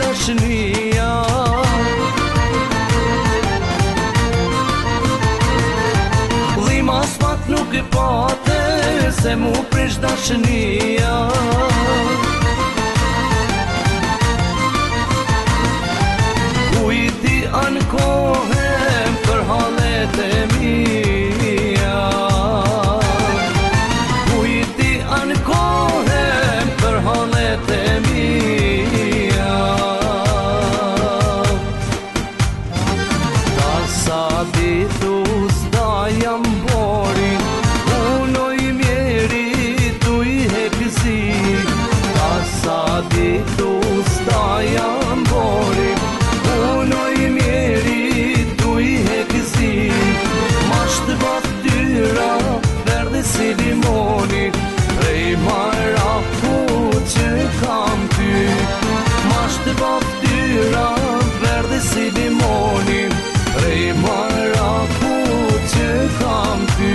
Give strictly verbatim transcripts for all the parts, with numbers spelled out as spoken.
dashnia. Dhima s'pat nuk e pate, se mu prish dashnia. Kujti ankohem për halet e mia. Kujti ankohem për halet e mia. Ta sa ditu s'da jam bori, unoj mjeri tu i hekzi. Ta sa ditu s'da jam bori, unoj mjeri tu i hekzi. Masht baftyra, verde si limoni, prej Maraku që kam ty. Masht baftyra, verde si limoni, prej Maraku që kam ty.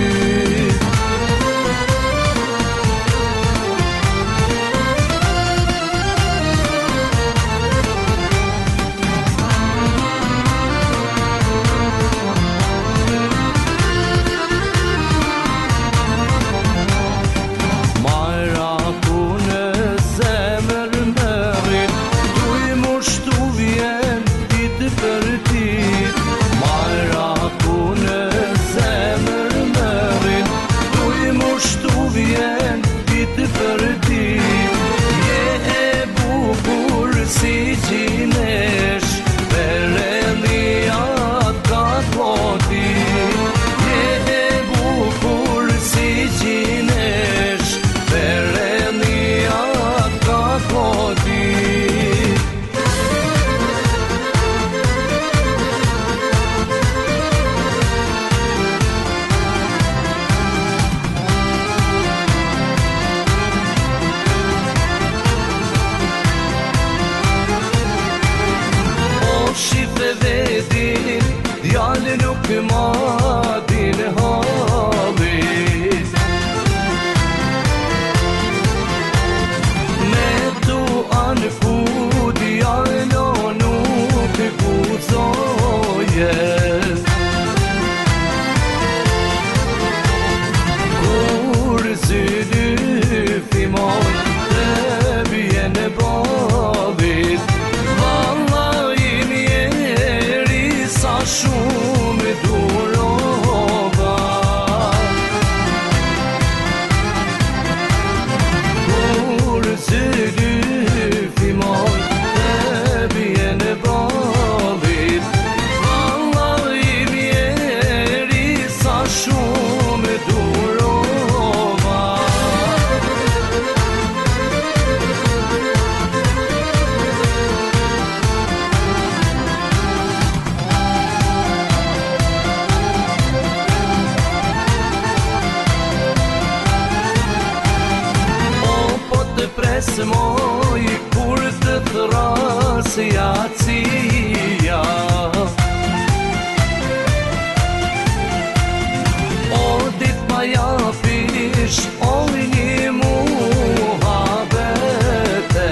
Djallë nuk ma din halit, me tu anku djallë nuk guzoje. Kur zyly fimon të bjen balit, vallahi mjeri sa shumë durova. Kur zyly fimon të bjen balit, vallahi mjeri sa shumë durova. Presë moj kur të thrasë jacia. O dit ma japish, o një muhabete.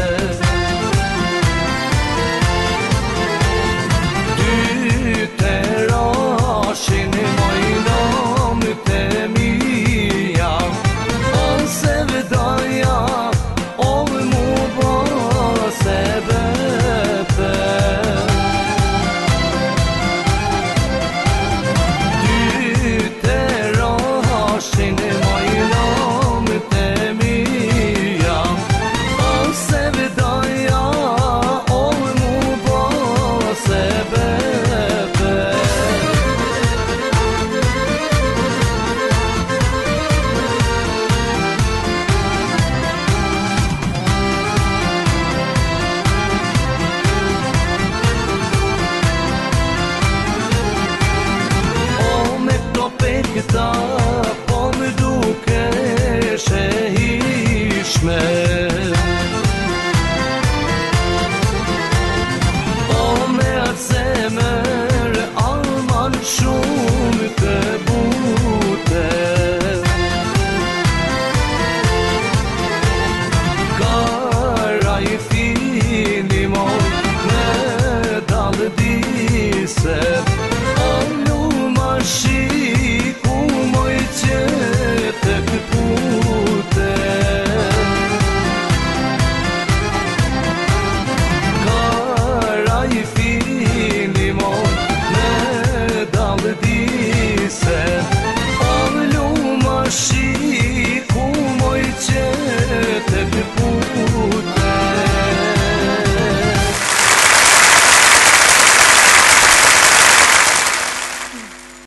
Ty të rashin moj namë të mija, ose vdaja sebebe se